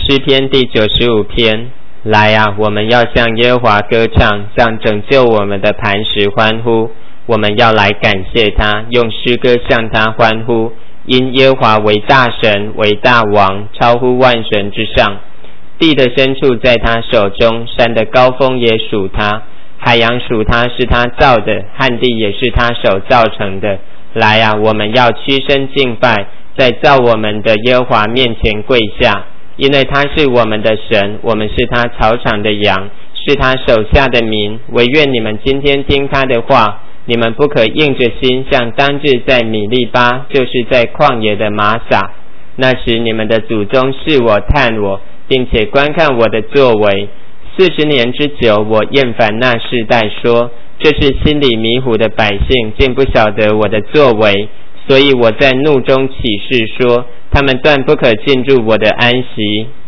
诗篇第95篇。来啊，我们要向耶和华歌唱，向拯救我们的磐石欢呼。我们要来感谢他，用诗歌向他欢呼。因耶和华为大神，为大王，超乎万神之上。地的深处在他手中，山的高峰也属他，海洋属他，是他造的，旱地也是他手造成的。来啊，我们要屈身敬拜，在造我们的耶和华面前跪下，因为他是我们的神，我们是他草场的羊，是他手下的民。惟愿你们今天听他的话，你们不可硬着心，像当日在米利巴，就是在旷野的玛撒。那时你们的祖宗视我探我，并且观看我的作为。40年之久，我厌烦那世代，说这是心里迷糊的百姓，竟不晓得我的作为。所以我在怒中起誓说，他们断不可进入我的安息。